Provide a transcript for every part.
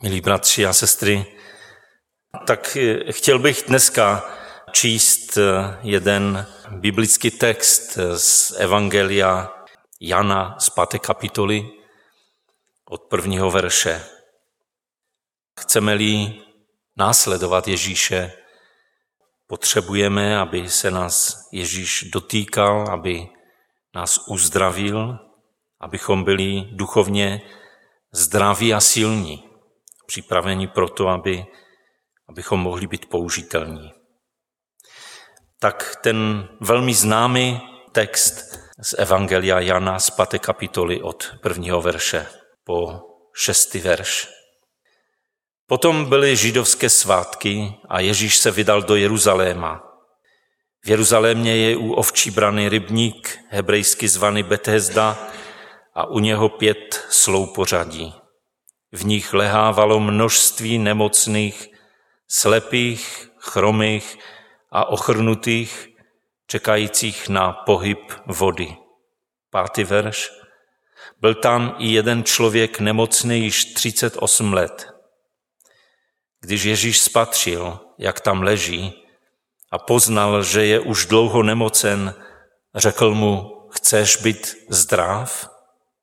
Milí bratři a sestry, tak chtěl bych dneska číst jeden biblický text z Evangelia Jana z 5. kapitoly od 1. verše. Chceme-li následovat Ježíše, potřebujeme, aby se nás Ježíš dotýkal, aby nás uzdravil, abychom byli duchovně zdraví a silní, připraveni pro to, abychom mohli být použitelní. Tak ten velmi známý text z Evangelia Jana z 5. kapitoly od 1. verše po 6. verš. Potom byly židovské svátky a Ježíš se vydal do Jeruzaléma. V Jeruzalémě je u ovčí brany rybník, hebrejsky zvaný Betesda, a u něho 5 sloupořadí. V nich lehávalo množství nemocných, slepých, chromých a ochrnutých, čekajících na pohyb vody. 5. verš. Byl tam i jeden člověk nemocný již 38 let. Když Ježíš spatřil, jak tam leží, a poznal, že je už dlouho nemocen, řekl mu: chceš být zdrav?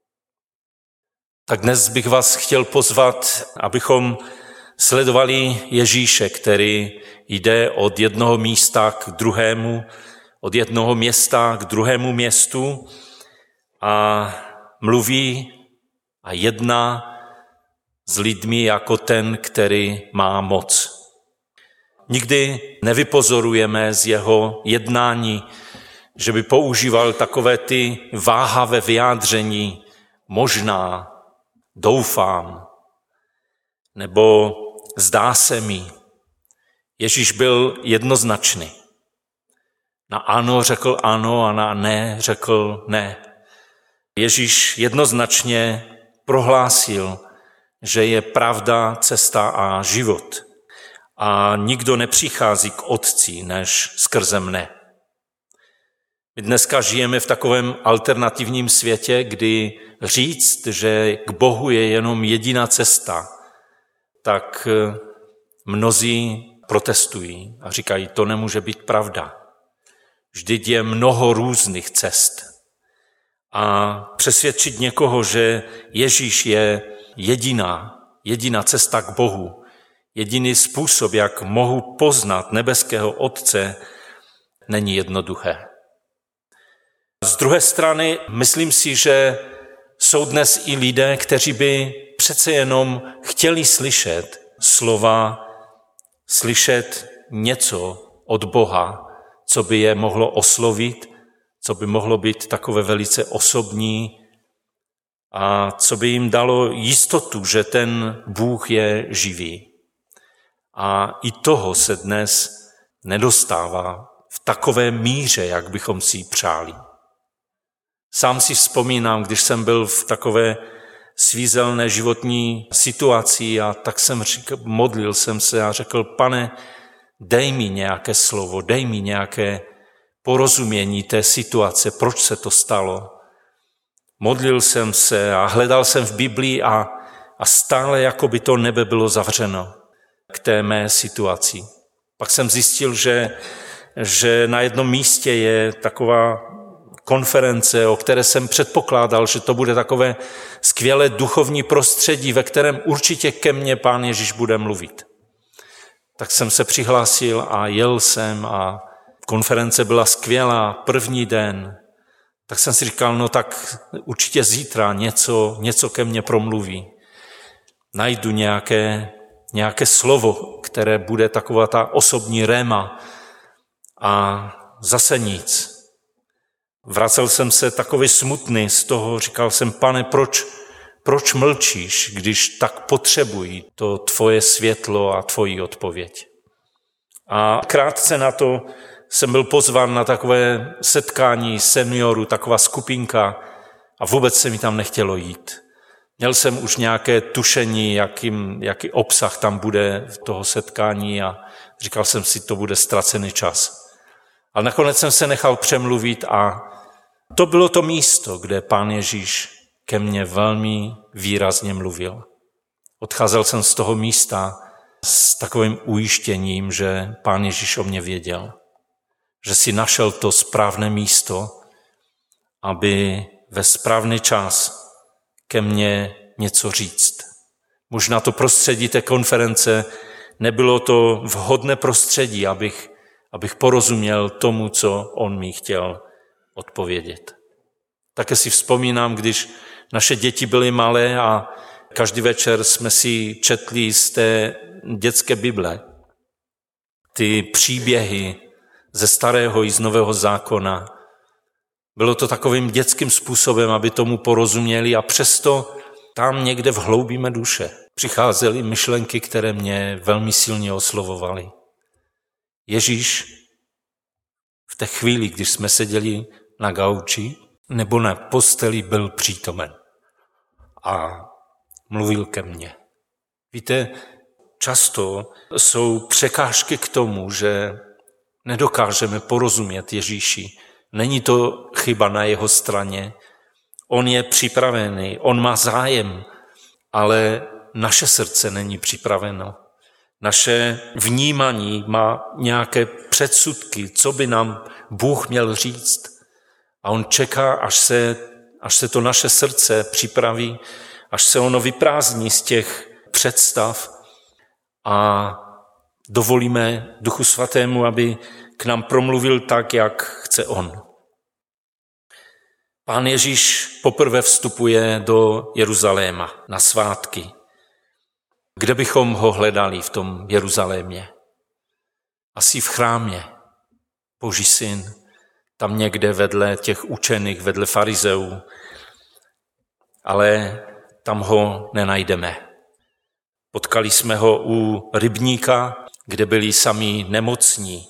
Tak dnes bych vás chtěl pozvat, abychom sledovali Ježíše, který jde od jednoho místa k druhému, od jednoho města k druhému městu a mluví a jedná s lidmi jako ten, který má moc. Nikdy nevypozorujeme z jeho jednání, že by používal takové ty váhavé vyjádření, možná, doufám, nebo zdá se mi. Ježíš byl jednoznačný. Na ano řekl ano a na ne řekl ne. Ježíš jednoznačně prohlásil, že je pravda, cesta a život. A nikdo nepřichází k Otci než skrze mne. My dneska žijeme v takovém alternativním světě, kdy říct, že k Bohu je jenom jediná cesta, tak mnozí protestují a říkají, to nemůže být pravda. Vždyť je mnoho různých cest. A přesvědčit někoho, že Ježíš je jediná cesta k Bohu, jediný způsob, jak mohu poznat nebeského Otce, není jednoduché. Z druhé strany myslím si, že jsou dnes i lidé, kteří by přece jenom chtěli slyšet slova, slyšet něco od Boha, co by je mohlo oslovit, co by mohlo být takové velice osobní a co by jim dalo jistotu, že ten Bůh je živý. A i toho se dnes nedostává v takové míře, jak bychom si přáli. Sám si vzpomínám, když jsem byl v takové svízelné životní situaci a tak modlil jsem se a řekl, Pane, dej mi nějaké slovo, dej mi nějaké porozumění té situace, proč se to stalo. Modlil jsem se a hledal jsem v Biblii a stále jako by to nebe bylo zavřeno k té mé situaci. Pak jsem zjistil, že na jednom místě je taková konference, o které jsem předpokládal, že to bude takové skvělé duchovní prostředí, ve kterém určitě ke mně Pán Ježíš bude mluvit. Tak jsem se přihlásil a jel jsem a konference byla skvělá, první den. Tak jsem si říkal, no tak určitě zítra něco ke mně promluví. Najdu nějaké slovo, které bude taková ta osobní réma a zase nic. Vracel jsem se takový smutný z toho, říkal jsem, Pane, proč mlčíš, když tak potřebují to tvoje světlo a tvoji odpověď. A krátce na to jsem byl pozván na takové setkání seniorů, taková skupinka a vůbec se mi tam nechtělo jít. Měl jsem už nějaké tušení, jaký obsah tam bude v toho setkání a říkal jsem si, to bude ztracený čas. Ale nakonec jsem se nechal přemluvit a to bylo to místo, kde Pán Ježíš ke mně velmi výrazně mluvil. Odcházel jsem z toho místa s takovým ujištěním, že Pán Ježíš o mě věděl, že si našel to správné místo, aby ve správný čas ke mně něco říct. Možná to prostředí té konference nebylo to vhodné prostředí, abych porozuměl tomu, co on mi chtěl odpovědět. Také si vzpomínám, když naše děti byly malé a každý večer jsme si četli z té dětské Bible ty příběhy ze Starého i z Nového zákona. Bylo to takovým dětským způsobem, aby tomu porozuměli a přesto tam někde v hloubí mé duše přicházely myšlenky, které mě velmi silně oslovovaly. Ježíš v té chvíli, když jsme seděli na gauči nebo na posteli, byl přítomen a mluvil ke mně. Víte, často jsou překážky k tomu, že nedokážeme porozumět Ježíši. Není to chyba na jeho straně. On je připravený, on má zájem, ale naše srdce není připraveno. Naše vnímání má nějaké předsudky, co by nám Bůh měl říct. A on čeká, až se to naše srdce připraví, až se ono vyprázdní z těch představ a dovolíme Duchu Svatému, aby k nám promluvil tak, jak chce on. Pán Ježíš poprvé vstupuje do Jeruzaléma na svátky. Kde bychom ho hledali v tom Jeruzalémě? Asi v chrámě. Boží syn, tam někde vedle těch učených, vedle farizeů. Ale tam ho nenajdeme. Potkali jsme ho u rybníka, kde byli sami nemocní,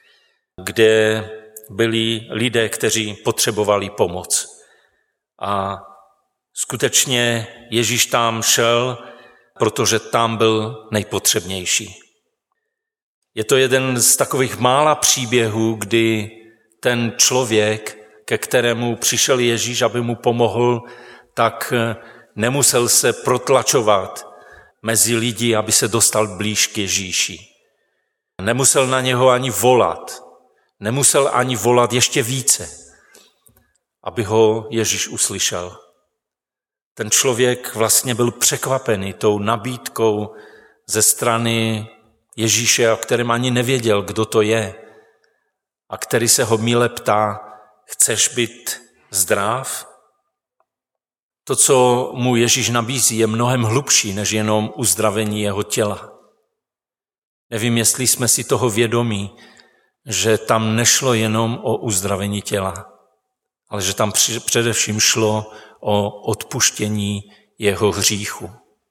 kde byli lidé, kteří potřebovali pomoc. A skutečně Ježíš tam šel, protože tam byl nejpotřebnější. Je to jeden z takových mála příběhů, kdy ten člověk, ke kterému přišel Ježíš, aby mu pomohl, tak nemusel se protlačovat mezi lidi, aby se dostal blíž k Ježíši. Nemusel na něho ani volat. Nemusel ani volat ještě více, aby ho Ježíš uslyšel. Ten člověk vlastně byl překvapený tou nabídkou ze strany Ježíše, o kterém ani nevěděl, kdo to je, a který se ho mile ptá, chceš být zdrav? To, co mu Ježíš nabízí, je mnohem hlubší, než jenom uzdravení jeho těla. Nevím, jestli jsme si toho vědomí, že tam nešlo jenom o uzdravení těla, ale že tam především šlo o odpuštění jeho hříchu.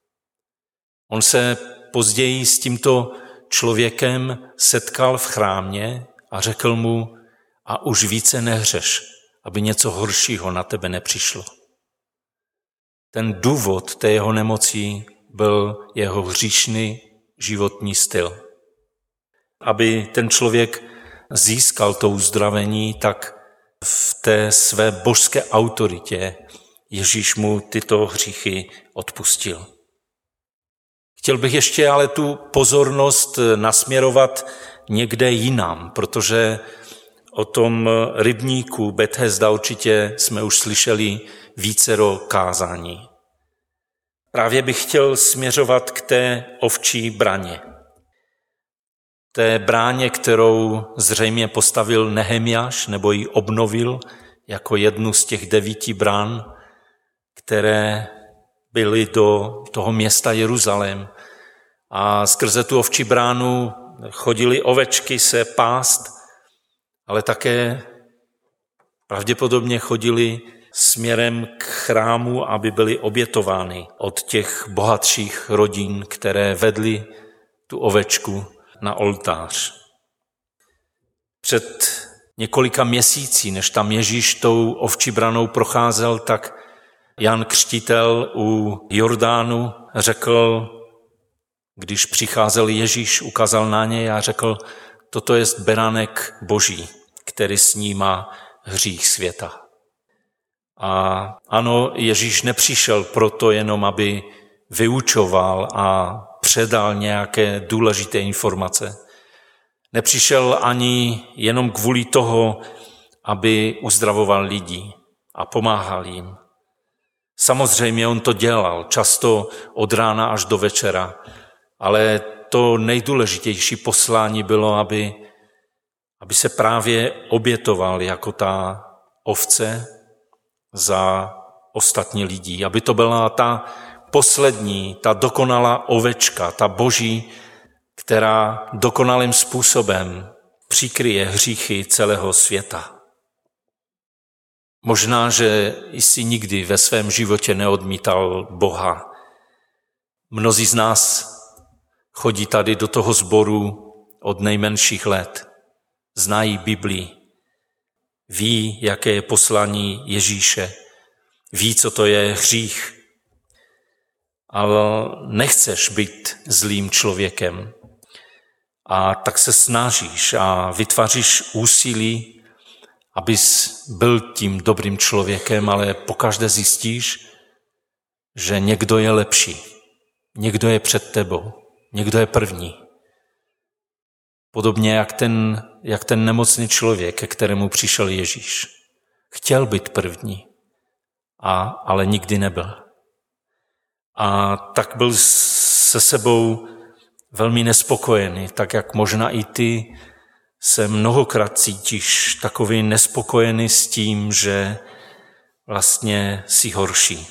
On se později s tímto člověkem setkal v chrámě a řekl mu, a už více nehřeš, aby něco horšího na tebe nepřišlo. Ten důvod té jeho nemoci byl jeho hříšný životní styl. Aby ten člověk získal to uzdravení, tak v té své božské autoritě Ježíš mu tyto hříchy odpustil. Chtěl bych ještě ale tu pozornost nasměrovat někde jinam, protože o tom rybníku Bethesda určitě jsme už slyšeli vícero kázání. Právě bych chtěl směřovat k té ovčí braně. Té bráně, kterou zřejmě postavil Nehemiáš nebo ji obnovil jako jednu z těch 9 brán, které byly do toho města Jeruzalém. A skrze tu ovčí bránu chodily ovečky se pást, ale také pravděpodobně chodily směrem k chrámu, aby byly obětovány od těch bohatších rodin, které vedly tu ovečku na oltář. Před několika měsíci, než tam Ježíš tou ovčí branou procházel, tak Jan Křtitel u Jordánu řekl, když přicházel Ježíš, ukázal na něj a řekl, toto je beránek Boží, který snímá hřích světa. A ano, Ježíš nepřišel proto jenom, aby vyučoval a předal nějaké důležité informace. Nepřišel ani jenom kvůli toho, aby uzdravoval lidi a pomáhal jim. Samozřejmě on to dělal, často od rána až do večera, ale to nejdůležitější poslání bylo, aby se právě obětoval jako ta ovce za ostatní lidi, aby to byla ta poslední, ta dokonalá ovečka, ta boží, která dokonalým způsobem přikryje hříchy celého světa. Možná, že jsi nikdy ve svém životě neodmítal Boha. Mnozí z nás chodí tady do toho sboru od nejmenších let, znají Biblii, ví, jaké je poslání Ježíše, ví, co to je hřích, ale nechceš být zlým člověkem. A tak se snažíš a vytváříš úsilí, abys byl tím dobrým člověkem, ale pokaždé zjistíš, že někdo je lepší, někdo je před tebou, někdo je první. Podobně jak ten nemocný člověk, ke kterému přišel Ježíš. Chtěl být první, ale nikdy nebyl. A tak byl se sebou velmi nespokojený, tak jak možná i ty se mnohokrát cítíš takový nespokojený s tím, že vlastně jsi horší.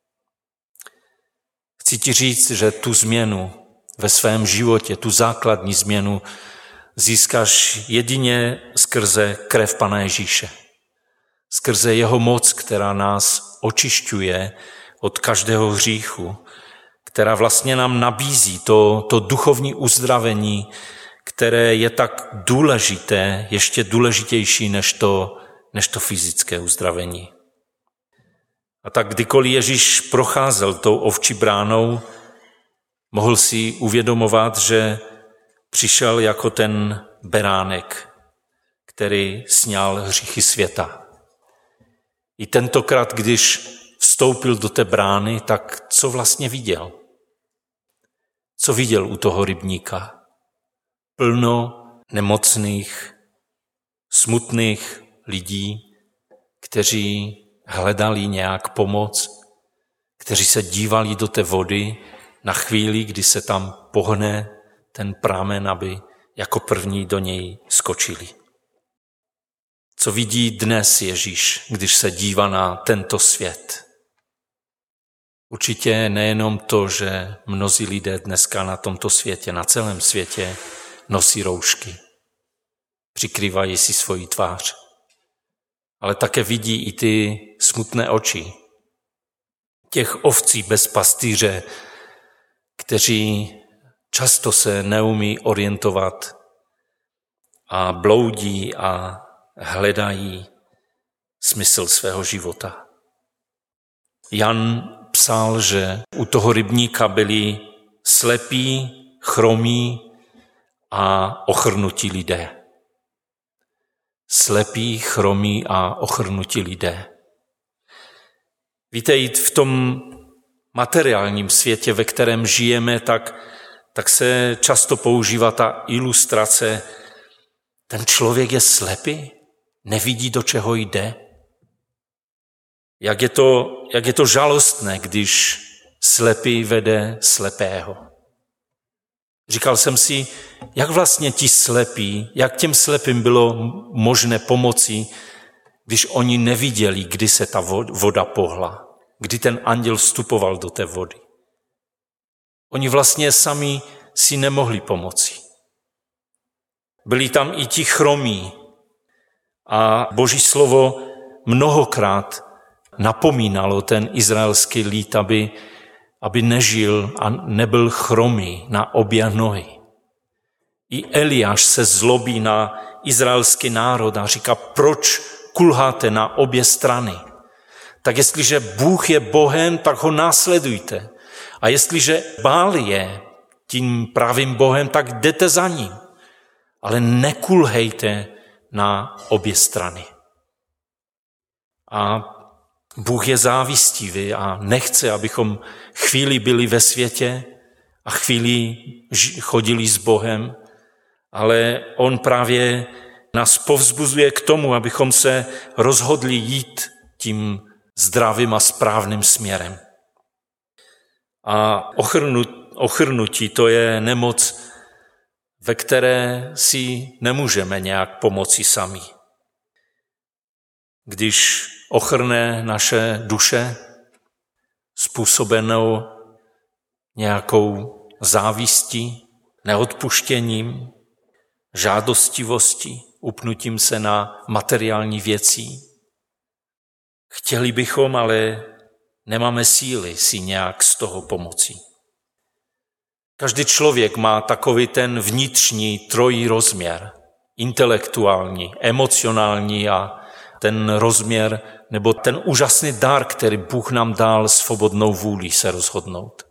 Chci ti říct, že tu změnu ve svém životě, tu základní změnu získáš jedině skrze krev Pana Ježíše. Skrze jeho moc, která nás očišťuje od každého hříchu, která vlastně nám nabízí to duchovní uzdravení, které je tak důležité, ještě důležitější než to fyzické uzdravení. A tak kdykoliv Ježíš procházel tou ovčí bránou, mohl si uvědomovat, že přišel jako ten beránek, který sňal hříchy světa. I tentokrát, když vstoupil do té brány, tak co vlastně viděl? Co viděl u toho rybníka? Plno nemocných, smutných lidí, kteří hledali nějak pomoc, kteří se dívali do té vody na chvíli, kdy se tam pohne ten pramen, aby jako první do něj skočili. Co vidí dnes Ježíš, když se dívá na tento svět? Určitě nejenom to, že mnozí lidé dneska na tomto světě, na celém světě nosí roušky, přikrývají si svoji tvář, ale také vidí i ty smutné oči těch ovcí bez pastýře, kteří často se neumí orientovat a bloudí a hledají smysl svého života. Jan psal, že u toho rybníka byli slepí, chromí a ochrnutí lidé. Slepí, chromí a ochrnutí lidé. Víte, jít v tom materiálním světě, ve kterém žijeme, tak se často používá ta ilustrace. Ten člověk je slepý, nevidí, do čeho jde. Jak je to žalostné, když slepý vede slepého. Říkal jsem si, jak vlastně ti slepí, jak těm slepým bylo možné pomoci, když oni neviděli, kdy se ta voda pohla, kdy ten anděl vstupoval do té vody. Oni vlastně sami si nemohli pomoci. Byli tam i ti chromí a Boží slovo mnohokrát napomínalo ten izraelský lid, aby nežil a nebyl chromý na obě nohy. I Eliáš se zlobí na izraelský národ a říká, proč kulháte na obě strany? Tak jestliže Bůh je Bohem, tak ho následujte. A jestliže Bál je tím pravým Bohem, tak jdete za ním. Ale nekulhejte na obě strany. A Bůh je závistivý a nechce, abychom chvíli byli ve světě a chvíli chodili s Bohem, ale on právě nás povzbuzuje k tomu, abychom se rozhodli jít tím zdravým a správným směrem. A ochrnutí to je nemoc, ve které si nemůžeme nějak pomoci sami. Když ochrne naše duše způsobenou nějakou závistí, neodpuštěním, žádostivostí, upnutím se na materiální věcí. Chtěli bychom, ale nemáme síly si nějak z toho pomoci. Každý člověk má takový ten vnitřní trojí rozměr, intelektuální, emocionální a ten rozměr nebo ten úžasný dar, který Bůh nám dal svobodnou vůli se rozhodnout.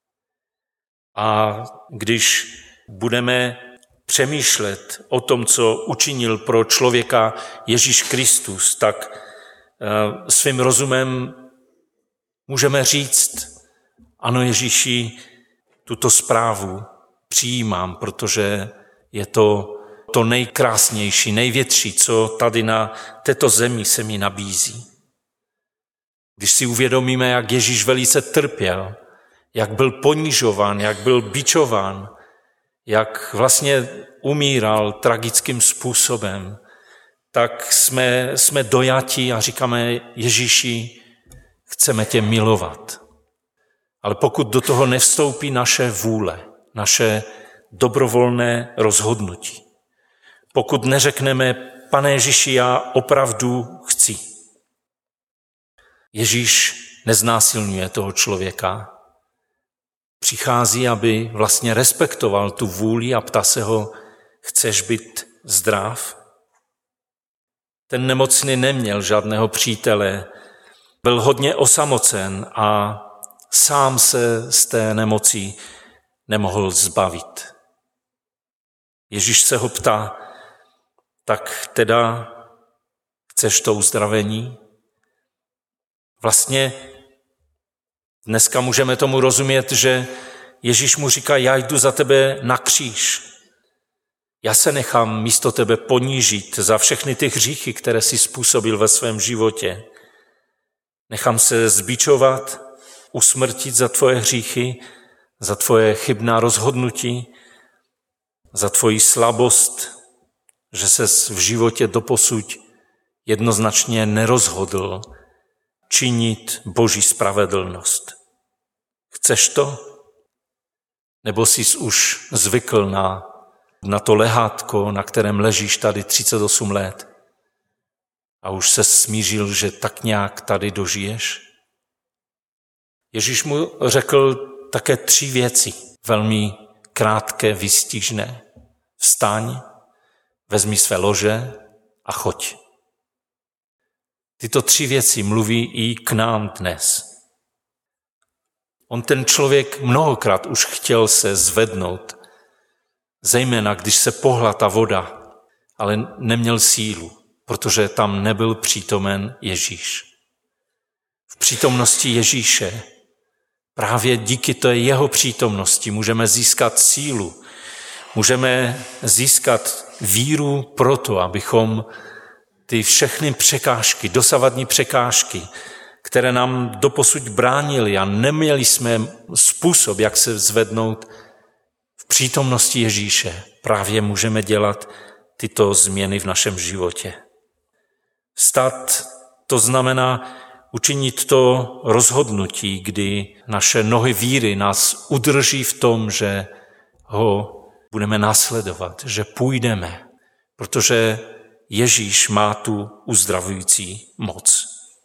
A když budeme přemýšlet o tom, co učinil pro člověka Ježíš Kristus, tak svým rozumem můžeme říct, ano Ježíši, tuto zprávu přijímám, protože je to nejkrásnější, největší, co tady na této zemi se mi nabízí. Když si uvědomíme, jak Ježíš velice trpěl, jak byl ponižován, jak byl bičován, jak vlastně umíral tragickým způsobem, tak jsme dojati a říkáme, Ježíši, chceme tě milovat. Ale pokud do toho nevstoupí naše vůle, naše dobrovolné rozhodnutí, pokud neřekneme, Pane Ježíši, já opravdu chci. Ježíš neznásilňuje toho člověka. Přichází, aby vlastně respektoval tu vůli a ptá se ho, chceš být zdrav? Ten nemocný neměl žádného přítele, byl hodně osamocen a sám se z té nemoci nemohl zbavit. Ježíš se ho ptá, tak teda chceš to uzdravení? Vlastně dneska můžeme tomu rozumět, že Ježíš mu říká, já jdu za tebe na kříž. Já se nechám místo tebe ponížit za všechny ty hříchy, které jsi způsobil ve svém životě. Nechám se zbičovat, usmrtit za tvoje hříchy, za tvoje chybná rozhodnutí, za tvoji slabost, že ses v životě doposud jednoznačně nerozhodl činit Boží spravedlnost. Chceš to? Nebo jsi už zvykl na to lehátko, na kterém ležíš tady 38 let a už se smířil, že tak nějak tady dožiješ? Ježíš mu řekl také 3 věci, velmi krátké, výstižné. Vstaň, vezmi své lože a choď. Tyto 3 věci mluví i k nám dnes. On ten člověk mnohokrát už chtěl se zvednout, zejména když se pohnula ta voda, ale neměl sílu, protože tam nebyl přítomen Ježíš. V přítomnosti Ježíše, právě díky té jeho přítomnosti můžeme získat sílu, můžeme získat víru proto, abychom ty všechny překážky, dosavadní překážky, které nám doposud bránily a neměli jsme způsob, jak se zvednout, v přítomnosti Ježíše právě můžeme dělat tyto změny v našem životě. Vstat, to znamená učinit to rozhodnutí, kdy naše nohy víry nás udrží v tom, že ho budeme následovat, že půjdeme, protože Ježíš má tu uzdravující moc.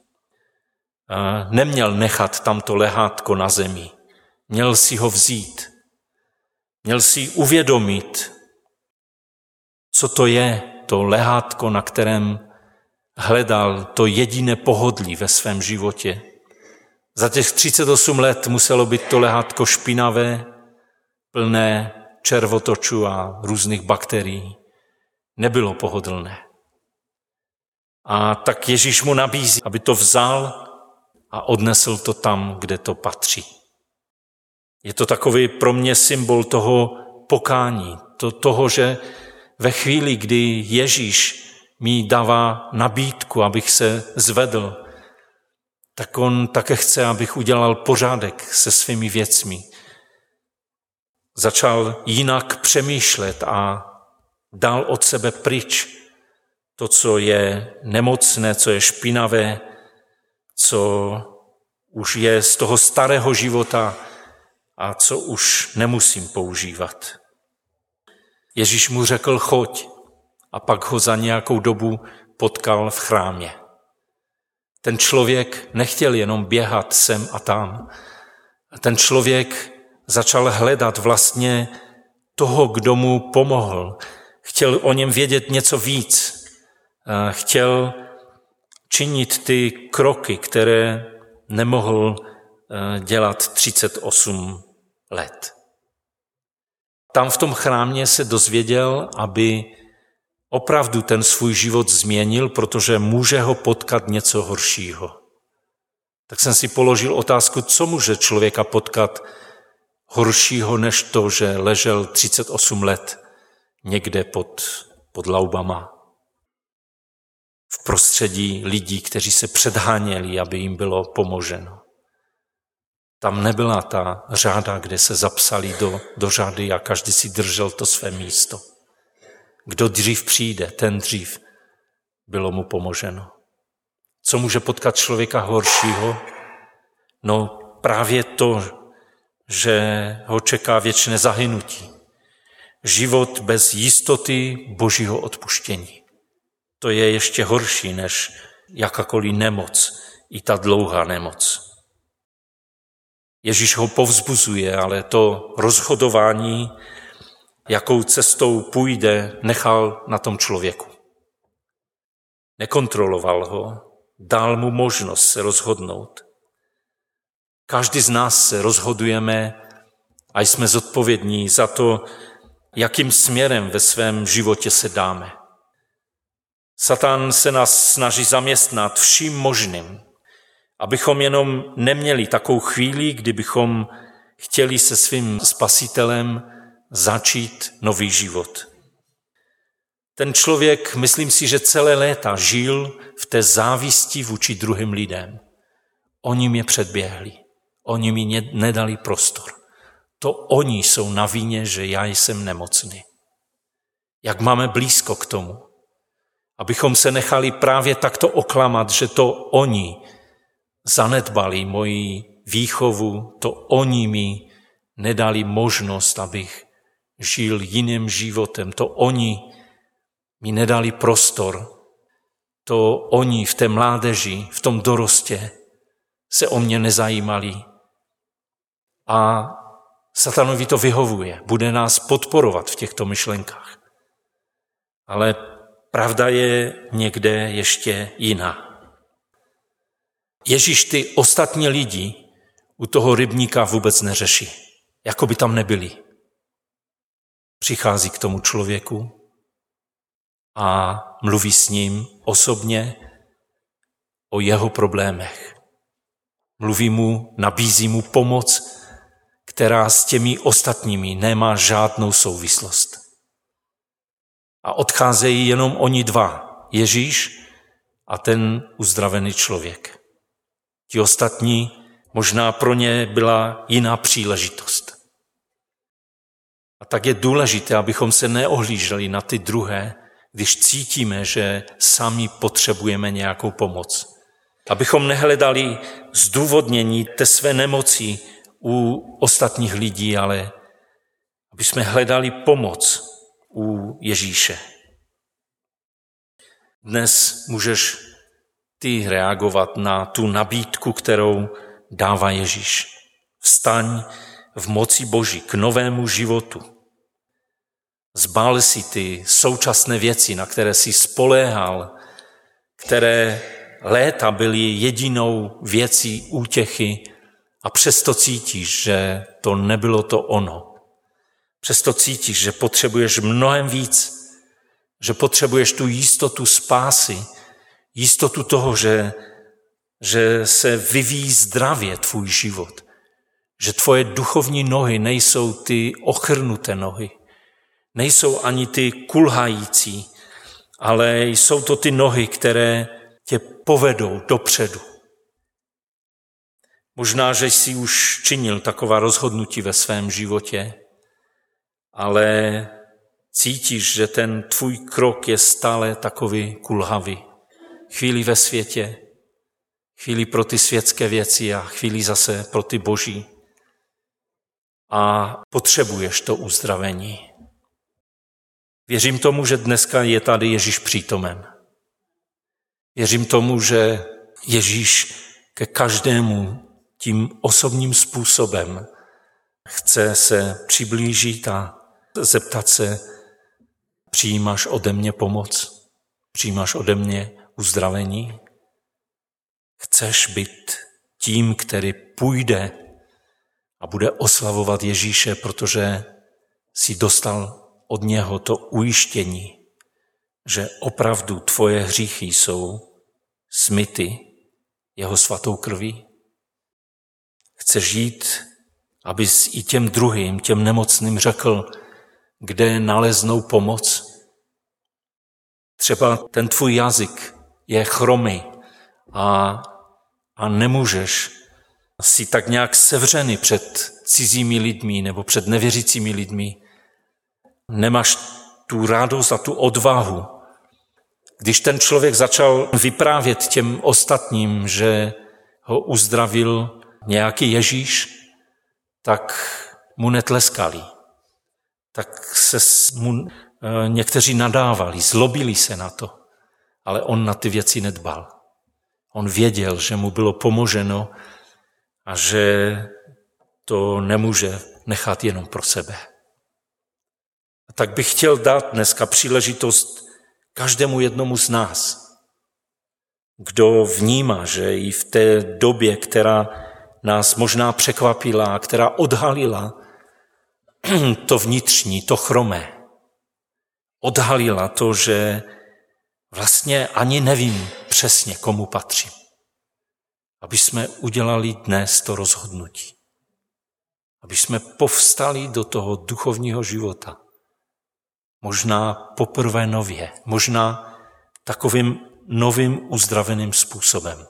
Neměl nechat tamto lehátko na zemi, měl si ho vzít, měl si uvědomit, co to je to lehátko, na kterém hledal to jediné pohodlí ve svém životě. Za těch 38 let muselo být to lehátko špinavé, plné červotočů a různých bakterií. Nebylo pohodlné. A tak Ježíš mu nabízí, aby to vzal a odnesl to tam, kde to patří. Je to takový pro mě symbol toho pokání, toho, že ve chvíli, kdy Ježíš mi dává nabídku, abych se zvedl, tak on také chce, abych udělal pořádek se svými věcmi. Začal jinak přemýšlet a dal od sebe pryč to, co je nemocné, co je špinavé, co už je z toho starého života a co už nemusím používat. Ježíš mu řekl, choď, a pak ho za nějakou dobu potkal v chrámě. Ten člověk nechtěl jenom běhat sem a tam. Ten člověk začal hledat vlastně toho, kdo mu pomohl. Chtěl o něm vědět něco víc. Chtěl činit ty kroky, které nemohl dělat 38 let. Tam v tom chrámě se dozvěděl, aby opravdu ten svůj život změnil, protože může ho potkat něco horšího. Tak jsem si položil otázku, co může člověka potkat horšího, než to, že ležel 38 let někde pod laubama. V prostředí lidí, kteří se předháněli, aby jim bylo pomoženo. Tam nebyla ta řáda, kde se zapsali do řady a každý si držel to své místo. Kdo dřív přijde, ten dřív bylo mu pomoženo. Co může potkat člověka horšího? No právě to, že ho čeká věčné zahynutí. Život bez jistoty Božího odpuštění. To je ještě horší než jakákoliv nemoc, i ta dlouhá nemoc. Ježíš ho povzbuzuje, ale to rozhodování, jakou cestou půjde, nechal na tom člověku. Nekontroloval ho, dal mu možnost se rozhodnout. Každý z nás se rozhodujeme a jsme zodpovědní za to, jakým směrem ve svém životě se dáme. Satan se nás snaží zaměstnat vším možným, abychom jenom neměli takovou chvíli, kdybychom chtěli se svým spasitelem začít nový život. Ten člověk, myslím si, že celé léta žil v té závisti vůči druhým lidem. Oni mě předběhli, oni mi nedali prostor. To oni jsou na vině, že já jsem nemocný. Jak máme blízko k tomu, abychom se nechali právě takto oklamat, že to oni zanedbali moji výchovu, to oni mi nedali možnost, abych žil jiným životem, to oni mi nedali prostor, to oni v té mládeži, v tom dorostě se o mě nezajímali. A satanovi to vyhovuje, bude nás podporovat v těchto myšlenkách. Ale pravda je někde ještě jiná. Ježíš ty ostatní lidi u toho rybníka vůbec neřeší, jako by tam nebyli. Přichází k tomu člověku a mluví s ním osobně o jeho problémech. Mluví mu, nabízí mu pomoc, která s těmi ostatními nemá žádnou souvislost. A odcházejí jenom oni dva, Ježíš a ten uzdravený člověk. Ti ostatní, možná pro ně byla jiná příležitost. A tak je důležité, abychom se neohlíželi na ty druhé, když cítíme, že sami potřebujeme nějakou pomoc. Abychom nehledali zdůvodnění té své nemoci u ostatních lidí, ale aby jsme hledali pomoc u Ježíše. Dnes můžeš ty reagovat na tu nabídku, kterou dává Ježíš. Vstaň v moci Boží k novému životu. Zbál si ty současné věci, na které jsi spoléhal, které léta byly jedinou věcí útěchy a přesto cítíš, že to nebylo to ono. Přesto cítíš, že potřebuješ mnohem víc, že potřebuješ tu jistotu spásy, jistotu toho, že že se vyvíjí zdravě tvůj život, že tvoje duchovní nohy nejsou ty ochrnuté nohy, nejsou ani ty kulhající, ale jsou to ty nohy, které tě povedou dopředu. Možná, že jsi už činil taková rozhodnutí ve svém životě, ale cítíš, že ten tvůj krok je stále takový kulhavý. Chvíli ve světě, chvíli pro ty světské věci a chvíli zase pro ty boží. A potřebuješ to uzdravení. Věřím tomu, že dneska je tady Ježíš přítomen. Věřím tomu, že Ježíš ke každému tím osobním způsobem chce se přiblížit a zeptat se, přijímáš ode mě pomoc? Přijímáš ode mě uzdravení? Chceš být tím, který půjde a bude oslavovat Ježíše, protože si dostal od něho to ujištění, že opravdu tvoje hříchy jsou smyty jeho svatou krví? Chceš žít, abys i těm druhým, těm nemocným řekl, kde naleznou pomoc? Třeba ten tvůj jazyk je chromý a nemůžeš si tak nějak sevřený před cizími lidmi nebo před nevěřícími lidmi. Nemáš tu radost a tu odvahu. Když ten člověk začal vyprávět těm ostatním, že ho uzdravil nějaký Ježíš, tak mu netleskali. Tak se mu někteří nadávali, zlobili se na to, ale on na ty věci nedbal. On věděl, že mu bylo pomoženo a že to nemůže nechat jenom pro sebe. A tak bych chtěl dát dneska příležitost každému jednomu z nás, kdo vnímá, že i v té době, která nás možná překvapila, která odhalila to vnitřní, to chromé, odhalila to, že vlastně ani nevím přesně, komu patřím. Aby jsme udělali dnes to rozhodnutí. Aby jsme povstali do toho duchovního života. Možná poprvé nově, možná takovým novým uzdraveným způsobem.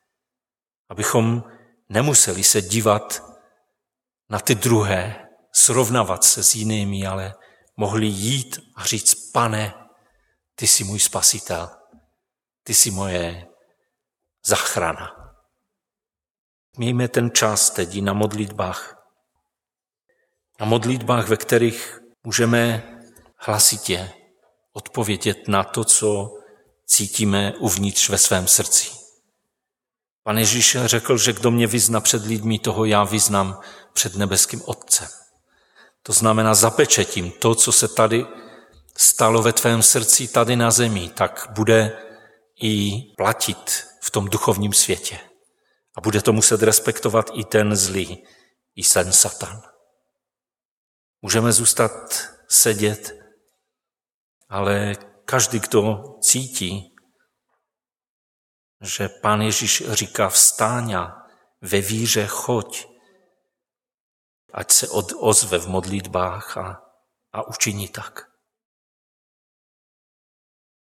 Abychom nemuseli se dívat na ty druhé, srovnávat se s jinými, ale mohli jít a říct, Pane, ty jsi můj spasitel, ty jsi moje záchrana. Mějme ten čas teď na modlitbách. Na modlitbách, ve kterých můžeme hlasitě odpovědět na to, co cítíme uvnitř ve svém srdci. Pan Ježíš řekl, že kdo mě vyzná před lidmi, toho já vyznám před nebeským Otcem. To znamená zapečetím to, co se tady stalo ve tvém srdci, tady na zemi, tak bude i platit v tom duchovním světě. A bude to muset respektovat i ten zlý, i ten Satan. Můžeme zůstat sedět, ale každý, kdo cítí, že Pán Ježíš říká vstáň a ve víře choď, ať se ozve v modlitbách a učiní tak.